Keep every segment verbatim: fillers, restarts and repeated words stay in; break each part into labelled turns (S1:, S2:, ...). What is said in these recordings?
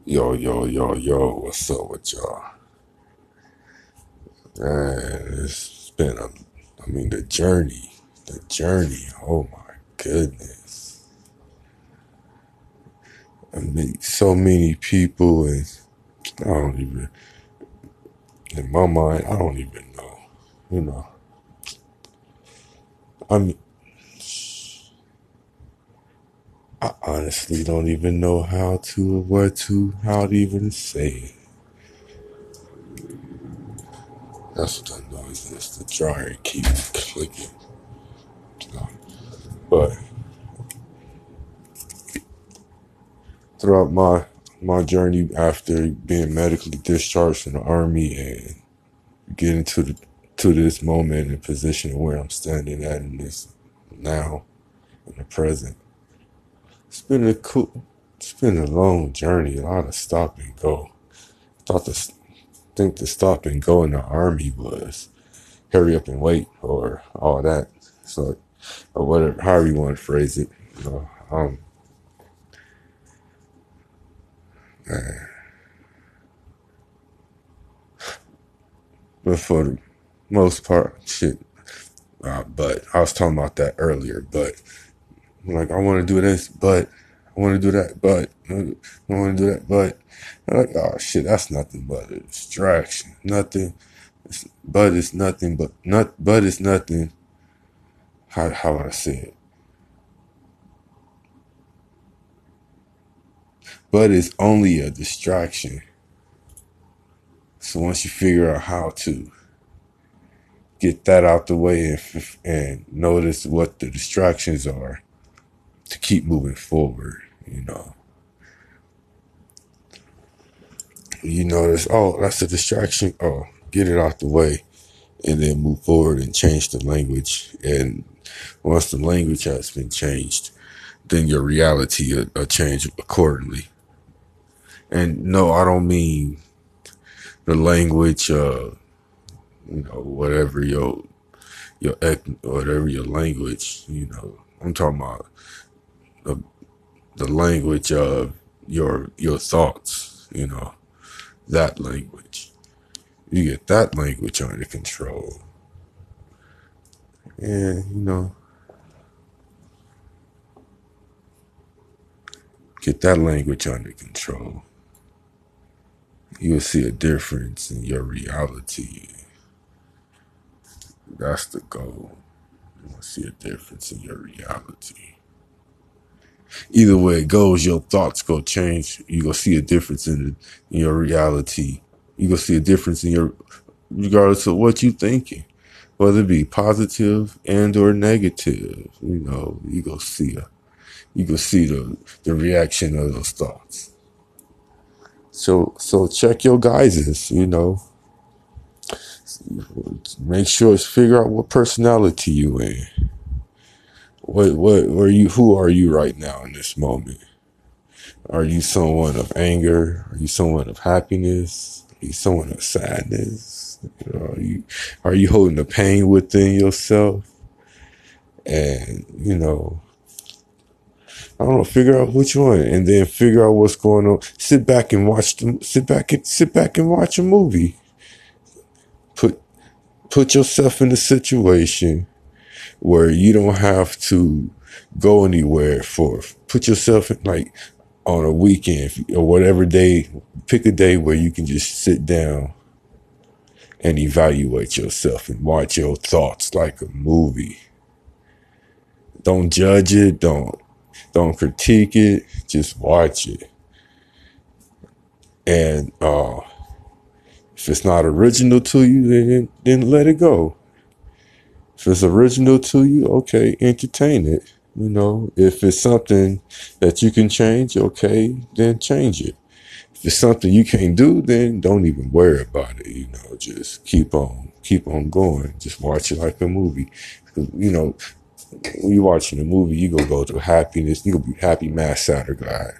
S1: Yo, yo, yo, yo, what's up with y'all? Man, it's been a, I mean, the journey, the journey, oh my goodness. I meet so many people, and I don't even, in my mind, I don't even know, you know. I mean, I honestly don't even know how to, what to, how to even say it. That's what that noise is. The dryer keeps clicking. You know? But throughout my my journey after being medically discharged from the army and getting to the to this moment and position where I'm standing at in this now in the present. It's been a cool it's been a long journey, a lot of stop and go. Thought to think the stop and go in the army was hurry up and wait or all that. So or whatever however you want to phrase it. You know, um man. But for the most part, shit. Uh, but I was talking about that earlier. But like, I want to do this, but I want to do that, but I want to do that, but I'm like, oh shit, that's nothing but a distraction. Nothing, it's, but it's nothing but not, but it's nothing. How how would I say it? But it's only a distraction. So once you figure out how to get that out the way and and notice what the distractions are to keep moving forward, you know. You notice, oh, that's a distraction. Oh, get it out the way and then move forward and change the language. And once the language has been changed, then your reality will, will change accordingly. And no, I don't mean the language, uh, you know, whatever your your whatever your language, you know. I'm talking about the, the language of your your thoughts, you know, that language. You get that language under control. And, you know, get that language under control. You'll see a difference in your reality. That's the goal. You'll see a difference in your reality. Either way it goes, your thoughts go change. You go see a difference in, in your reality. You go see a difference in your, regardless of what you thinking, whether it be positive and or negative. You know, you go see a, you go see the the reaction of those thoughts. So so check your guises. You know, make sure it's figure out what personality you in. What what are you? Who are you right now in this moment? Are you someone of anger? Are you someone of happiness? Are you someone of sadness? You know, are you are you holding the pain within yourself? And you know, I don't know. Figure out which one, and then figure out what's going on. Sit back and watch them. Sit back and sit back and watch a movie. Put put yourself in a situation where you don't have to go anywhere for. Put yourself in like on a weekend or whatever day. Pick a day where you can just sit down and evaluate yourself and watch your thoughts like a movie. Don't judge it. Don't don't critique it. Just watch it. And uh, if it's not original to you, then then let it go. If it's original to you, okay, entertain it. You know, if it's something that you can change, okay, then change it. If it's something you can't do, then don't even worry about it. You know, just keep on, keep on going. Just watch it like a movie. You know, when you're watching a movie, you gonna go through happiness. You gonna be happy, mad, sad, or glad.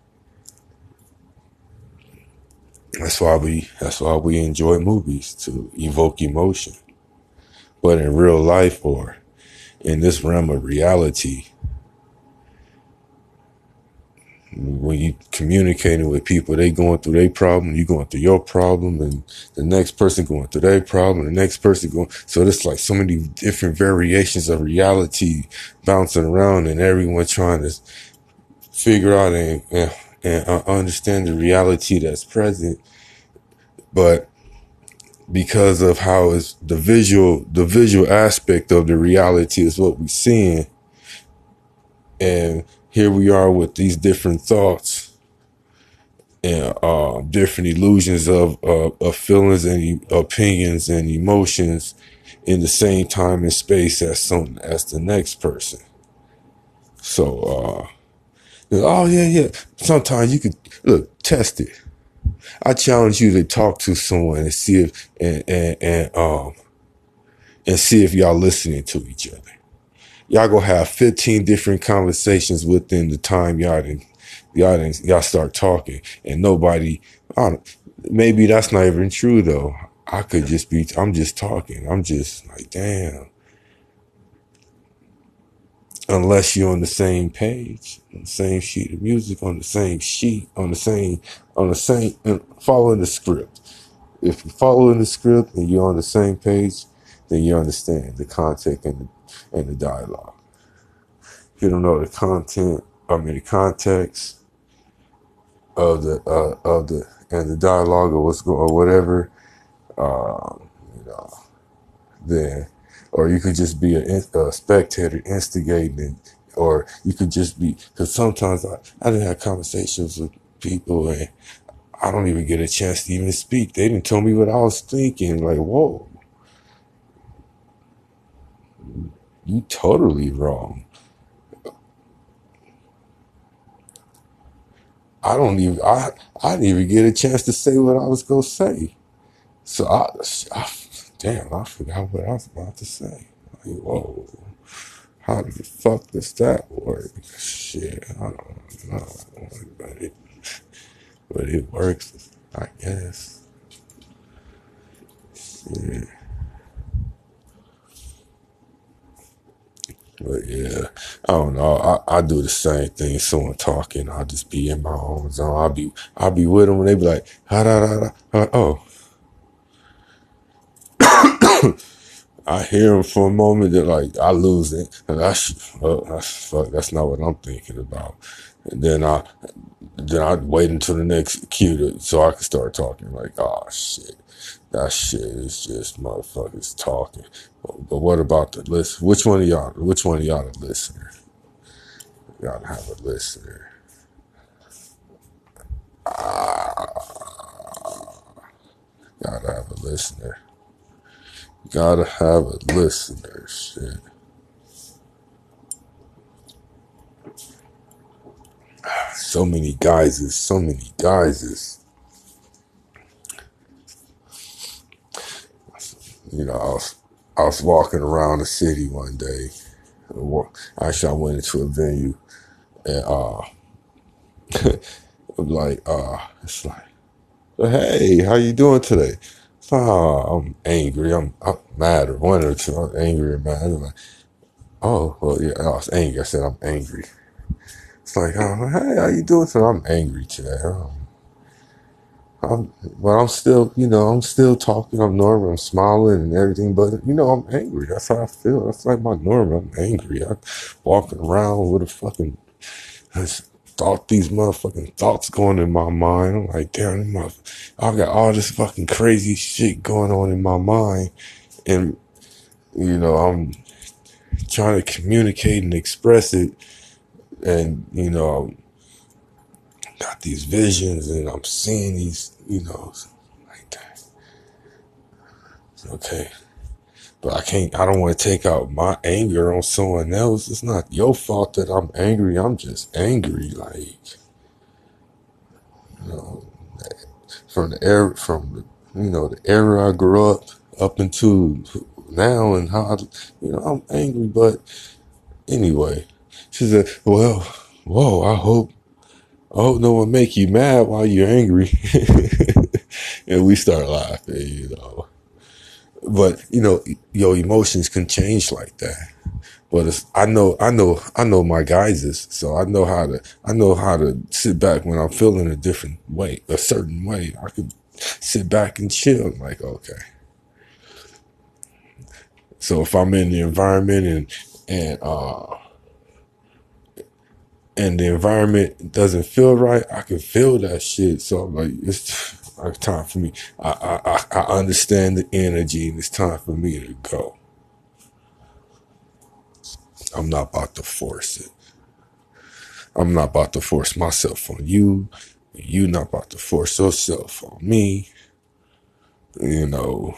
S1: That's why we. That's why we enjoy movies to evoke emotion. But in real life or in this realm of reality, When you communicating with people, they going through their problem, you going through your problem, and the next person going through their problem, the next person going. So it's like so many different variations of reality bouncing around, and everyone trying to figure out and, and, and understand the reality that's present. But because of how it's the visual, the visual aspect of the reality is what we're seeing, and here we are with these different thoughts and uh, different illusions of, uh, of feelings and e- opinions and emotions in the same time and space as some as the next person. So, uh, oh yeah, yeah. Sometimes you could look test it. I challenge you to talk to someone and see if and and, and um and see if y'all listening to each other. Y'all gonna have fifteen different conversations within the time y'all didn't, y'all didn't, y'all start talking, and nobody. I don't, maybe that's not even true though. I could just be. I'm just talking. I'm just like, damn. Unless you're on the same page, on the same sheet of music, on the same sheet, on the same, on the same, and following the script. If you're following the script and you're on the same page, then you understand the content and the, and the dialogue. If you don't know the content, I mean the context of the uh, of the and the dialogue or what's going or whatever, um, you know, then or you could just be a, a spectator instigating, or you could just be because sometimes I I didn't have conversations with people and I don't even get a chance to even speak. They didn't tell me what I was thinking. Like, whoa, you totally wrong. I don't even, I, I didn't even get a chance to say what I was going to say. So I, I, damn, I forgot what I was about to say. Like, whoa, how the fuck does that work? Shit, I don't know, but it, but it works, I guess. Yeah. But yeah, I don't know. I, I do the same thing. Someone talking, I'll just be in my own zone. I'll be, I'll be with them, and they be like, ha da da da. Oh, I hear them for a moment. That like I lose it, and I, sh- uh, I fuck. That's not what I'm thinking about. And then I, then I wait until the next cue to, so I can start talking. Like, oh shit, that shit is just motherfuckers talking. But, but what about the listen? Which one of y'all? Which one of y'all the listener? You gotta have a listener. Gotta have a listener. Gotta have a listener. Shit. So many guises. So many guises. You know, I was I was walking around the city one day. Actually, I went into a venue and uh, I'm like, uh, it's like, hey, how you doing today? It's like, oh, I'm angry. I'm, I'm mad or one or two. I'm angry or mad. I'm like, oh, well, yeah, I was angry. I said I'm angry. It's like, oh, hey, how you doing today? I'm angry today. Um, I'm, but I'm still, you know, I'm still talking. I'm normal. I'm smiling and everything. But, you know, I'm angry. That's how I feel. That's like my normal. I'm angry. I'm walking around with a fucking thought, these motherfucking thoughts going in my mind. I'm like, damn, I got all this fucking crazy shit going on in my mind. And, you know, I'm trying to communicate and express it. And, you know, got these visions and I'm seeing these, you know, like that. Okay. But I can't, I don't want to take out my anger on someone else. It's not your fault that I'm angry. I'm just angry. Like, you know, from the era, from the, you know, the era I grew up, up into now and how, I, you know, I'm angry. But anyway, she said, well, whoa, I hope, I hope no one make you mad while you're angry. And we start laughing, you know. But, you know, your emotions can change like that. But it's, I know, I know, I know my guises, so I know how to, I know how to sit back when I'm feeling a different way, a certain way. I can sit back and chill. I'm like, okay. So if I'm in the environment and and uh and the environment doesn't feel right, I can feel that shit. So I'm like, it's like time for me. I I I understand the energy, and it's time for me to go. I'm not about to force it. I'm not about to force myself on you. You not about to force yourself on me. You know,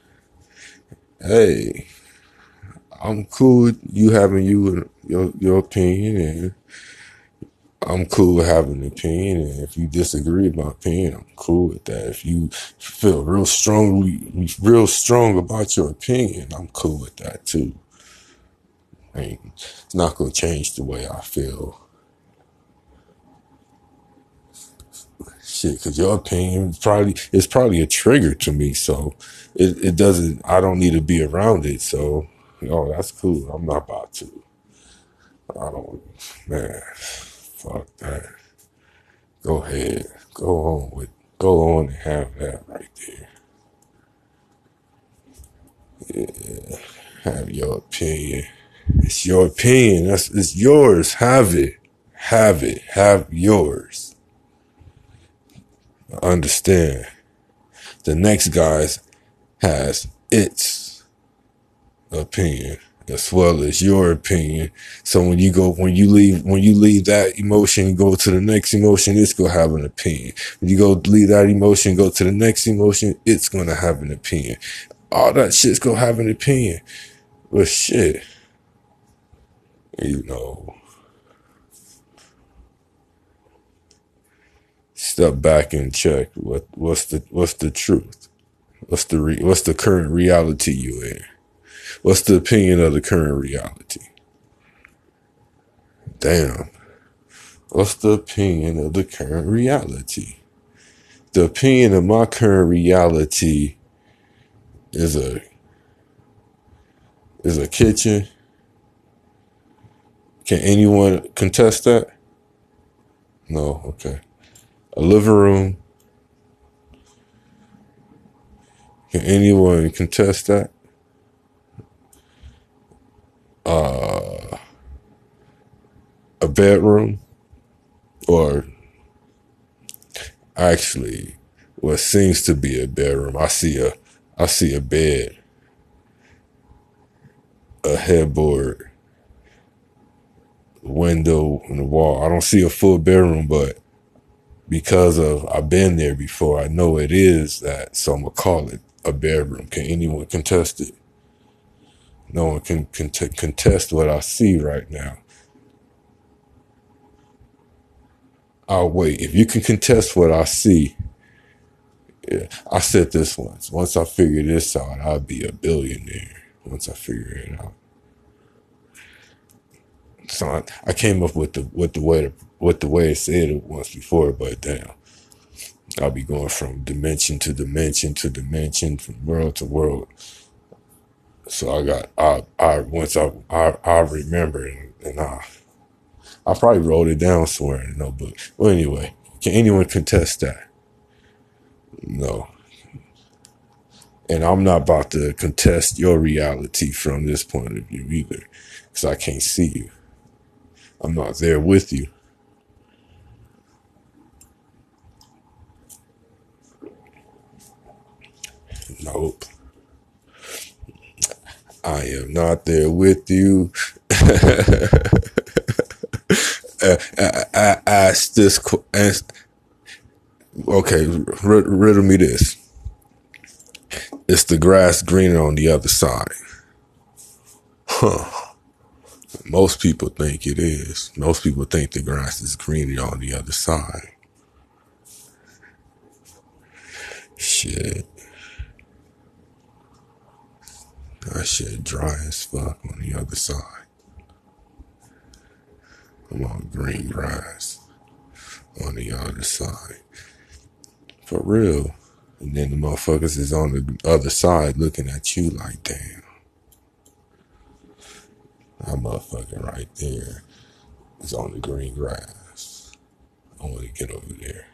S1: hey, I'm cool with you having you your your opinion, and I'm cool with having an opinion. And if you disagree with my opinion, I'm cool with that. If you feel real strongly, real strong about your opinion, I'm cool with that too. I mean, it's not gonna change the way I feel. Shit, because your opinion is probably it's probably a trigger to me, so it, it doesn't. I don't need to be around it. So, oh, that's cool. I'm not about to. I don't, man. Fuck that. Go ahead. Go on with. Go on and have that right there. Yeah, have your opinion. It's your opinion. That's it's yours. Have it. Have it. Have yours. Understand. The next guy's has its opinion as well as your opinion. So when you go, when you leave, when you leave that emotion, go to the next emotion, it's gonna have an opinion. When you go leave that emotion, go to the next emotion, it's gonna have an opinion. All that shit's gonna have an opinion. But shit, you know, step back and check what what's the what's the truth. What's the re, what's the current reality you in? What's the opinion of the current reality? Damn. What's the opinion of the current reality? The opinion of my current reality is a is a kitchen. Can anyone contest that? No, okay. A living room. Can anyone contest that? Uh, a bedroom, or actually, what seems to be a bedroom. I see a, I see a bed, a headboard, window, and a wall. I don't see a full bedroom, but because of I've been there before, I know it is that. So I'm gonna call it a bedroom. Can anyone contest it? No one can, can t- contest what I see right now. I'll wait. If you can contest what I see, yeah, I said this once. Once I figure this out, I'll be a billionaire. Once I figure it out. So I, I came up with the with the way to, with the way it said it once before, but damn, I'll be going from dimension to dimension to dimension, from world to world. So I got I I once I I, I remember and, and I I probably wrote it down somewhere in a notebook. Well, anyway, can anyone contest that? No. And I'm not about to contest your reality from this point of view either, because I can't see you. I'm not there with you. Nope. I am not there with you. uh, I, I ask this. Ask, okay, r- riddle me this. Is the grass greener on the other side? Huh. Most people think it is. Most people think the grass is greener on the other side. Shit. That shit dry as fuck on the other side. I'm on green grass on the other side. For real. And then the motherfuckers is on the other side looking at you like, damn. That motherfucker right there is on the green grass. I want to get over there.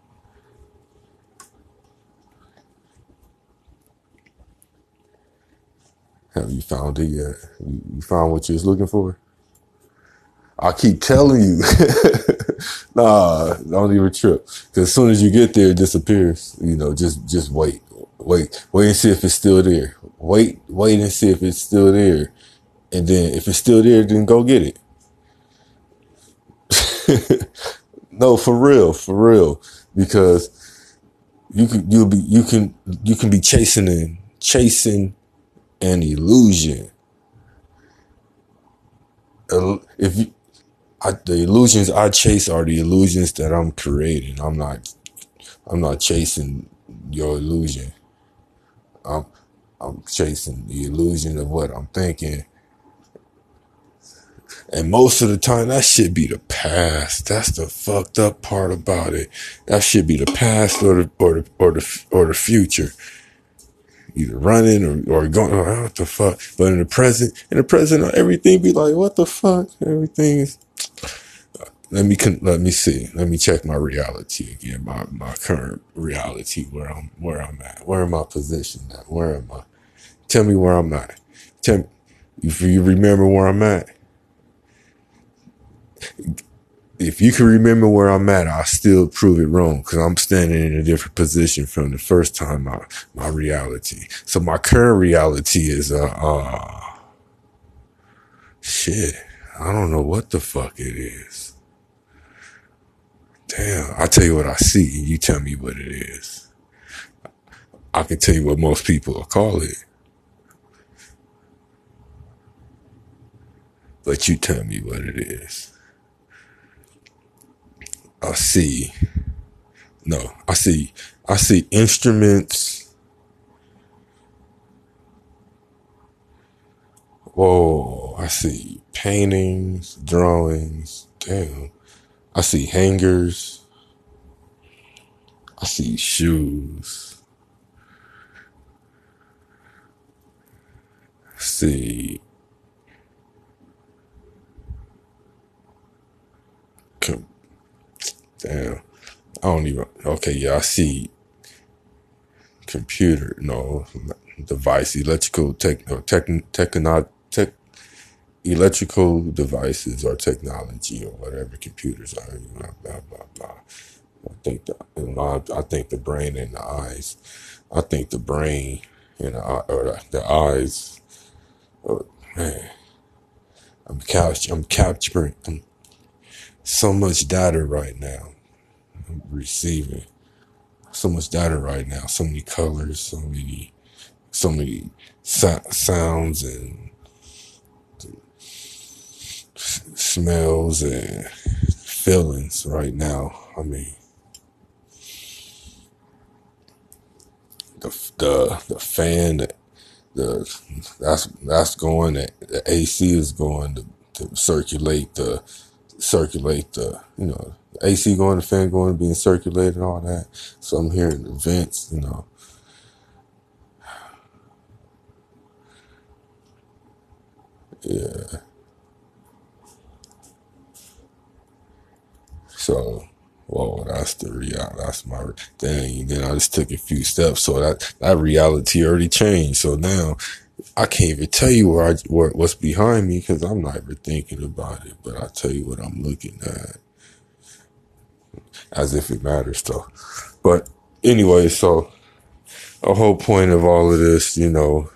S1: Have you found it yet? You, you found what you was looking for? I keep telling you. Nah, don't even trip. Because as soon as you get there, it disappears. You know, just just wait. Wait. Wait and see if it's still there. Wait, wait and see if it's still there. And then if it's still there, then go get it. No, for real, for real. Because you can you'll be you can you can be chasing and chasing an illusion. If you I, the illusions I chase are the illusions that I'm creating. I'm not I'm not chasing your illusion. I'm I'm chasing the illusion of what I'm thinking. And most of the time that should be the past. That's the fucked up part about it. That should be the past or the or the or the or the future. Either running or, or going, oh, what the fuck? But in the present, in the present, everything be like, what the fuck? Everything is. Let me let me see. Let me check my reality again. My my current reality, where I'm where I'm at. Where am I positioned at? Where am I? Tell me where I'm at. Tell me if you remember where I'm at. If you can remember where I'm at, I'll still prove it wrong because I'm standing in a different position from the first time my my reality. So my current reality is uh, uh shit. I don't know what the fuck it is. Damn, I'll tell you what I see, and you tell me what it is. I can tell you what most people will call it. But you tell me what it is. I see, no, I see, I see instruments. Whoa, I see paintings, drawings. Damn. I see hangers. I see shoes. I see com- damn. I don't even. Okay, yeah, I see computer. No device, electrical tech, no, tech, techno, tech, electrical devices or technology or whatever computers are. Blah blah blah blah. I think the I think the brain and the eyes. I think the brain and the, or the, the eyes. Oh, man, I'm couch. I'm capturing I'm, so much data right now. I'm receiving so much data right now. So many colors. So many. So many so- sounds and s- smells and feelings right now. I mean. The the the fan, the, the that's that's going. The, the A C is going to, to circulate the circulate the you know the A C going, the fan going, being circulated, and all that. So I'm hearing the vents, you know. Yeah. So. Whoa, that's the reality. That's my thing. Then I just took a few steps, so that that reality already changed. So now I can't even tell you where I where, what's behind me because I'm not even thinking about it. But I tell you what I'm looking at, as if it matters though. But anyway, so the whole point of all of this, you know,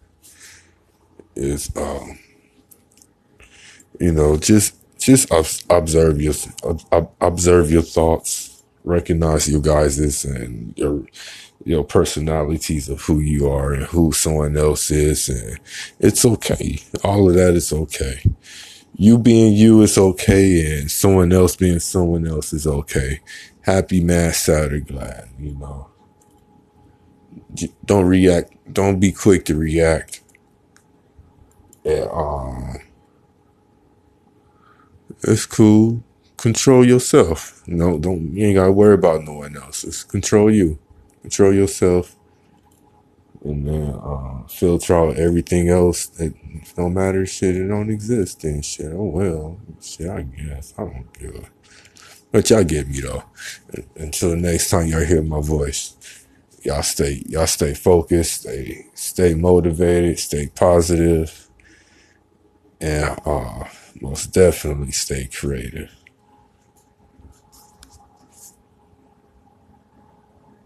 S1: is um, you know, just just observe your observe your thoughts, recognize your guys's and your your personalities of who you are and who someone else is, and it's okay. All of that is okay. You being you is okay, and someone else being someone else is okay. Happy, mad, sad, or glad, you know. Don't react. Don't be quick to react. And, um, it's cool. Control yourself. No, don't. You ain't gotta worry about no one else. It's control you. Control yourself. and then uh, filter out everything else that don't matter. Shit, it don't exist. Then shit, oh well, shit, I guess I don't give a. But y'all get me though. Until the next time y'all hear my voice, y'all stay y'all stay focused, stay stay motivated, stay positive, and uh, most definitely stay creative.